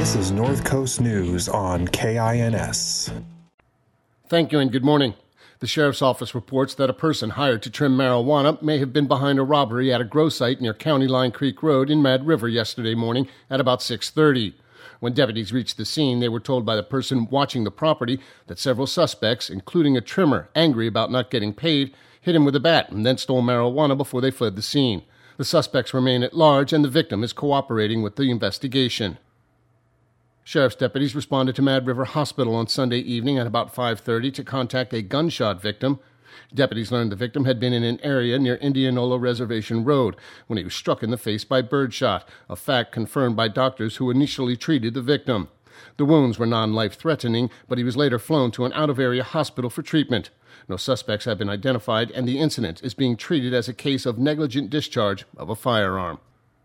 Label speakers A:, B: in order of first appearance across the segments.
A: This is North Coast News on KINS.
B: Thank you and good morning. The Sheriff's Office reports that a person hired to trim marijuana may have been behind a robbery at a grow site near County Line Creek Road in Mad River yesterday morning at about 6:30. When deputies reached the scene, they were told by the person watching the property that several suspects, including a trimmer, angry about not getting paid, hit him with a bat and then stole marijuana before they fled the scene. The suspects remain at large and the victim is cooperating with the investigation. Sheriff's deputies responded to Mad River Hospital on Sunday evening at about 5:30 to contact a gunshot victim. Deputies learned the victim had been in an area near Indianola Reservation Road when he was struck in the face by birdshot, a fact confirmed by doctors who initially treated the victim. The wounds were non-life-threatening, but he was later flown to an out-of-area hospital for treatment. No suspects have been identified, and the incident is being treated as a case of negligent discharge of a firearm.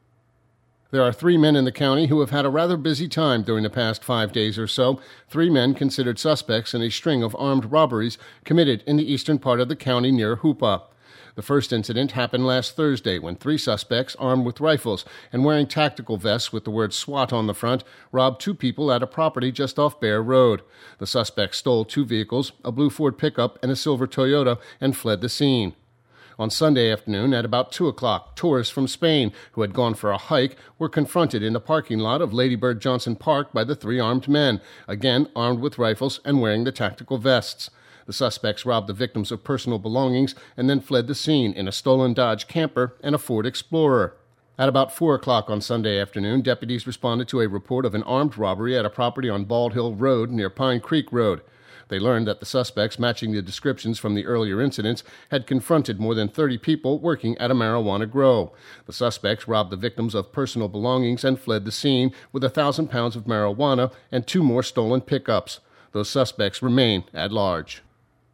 B: There are 3 men in the county who have had a rather busy time during the past 5 days or so. 3 men considered suspects in a string of armed robberies committed in the eastern part of the county near Hoopa. The first incident happened last Thursday when 3 suspects, armed with rifles and wearing tactical vests with the word SWAT on the front, robbed 2 people at a property just off Bear Road. The suspects stole 2 vehicles, a blue Ford pickup and a silver Toyota, and fled the scene. On Sunday afternoon at about 2 o'clock, tourists from Spain who had gone for a hike were confronted in the parking lot of Lady Bird Johnson Park by the 3 armed men, again armed with rifles and wearing the tactical vests. The suspects robbed the victims of personal belongings and then fled the scene in a stolen Dodge Camper and a Ford Explorer. At about 4 o'clock on Sunday afternoon, deputies responded to a report of an armed robbery at a property on Bald Hill Road near Pine Creek Road. They learned that the suspects, matching the descriptions from the earlier incidents, had confronted more than 30 people working at a marijuana grow. The suspects robbed the victims of personal belongings and fled the scene with 1,000 pounds of marijuana and 2 more stolen pickups. Those suspects remain at large.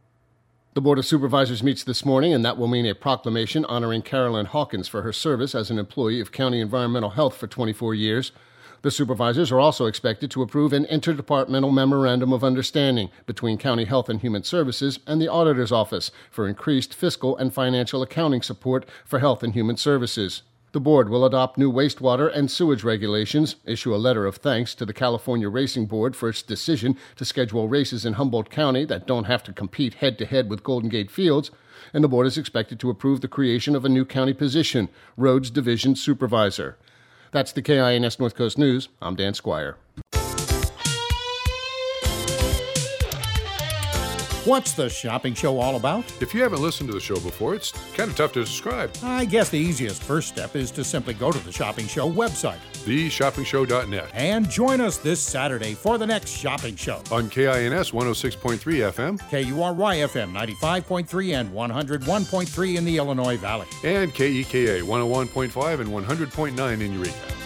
B: The Board of Supervisors meets this morning, and that will mean a proclamation honoring Carolyn Hawkins for her service as an employee of County Environmental Health for 24 years. The supervisors are also expected to approve an interdepartmental memorandum of understanding between County Health and Human Services and the Auditor's Office for increased fiscal and financial accounting support for Health and Human Services. The board will adopt new wastewater and sewage regulations, issue a letter of thanks to the California Racing Board for its decision to schedule races in Humboldt County that don't have to compete head-to-head with Golden Gate Fields, and the board is expected to approve the creation of a new county position, Roads Division Supervisor. That's the KINS North Coast News. I'm Dan Squire.
C: What's the shopping show all about?
D: If you haven't listened to the show before, it's kind of tough to describe.
C: I guess the easiest first step is to simply go to the Shopping Show website,
D: theshoppingshow.net,
C: and join us this Saturday for the next shopping show.
D: On KINS 106.3 FM,
C: KURY FM 95.3 and 101.3 in the Illinois Valley,
D: and KEKA 101.5 and 100.9 in Eureka.